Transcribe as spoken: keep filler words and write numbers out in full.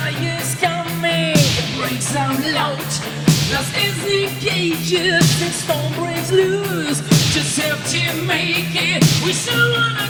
fire's coming, it breaks out loud. Lost in the cages, the storm breaks loose. Just have to make it. We still wanna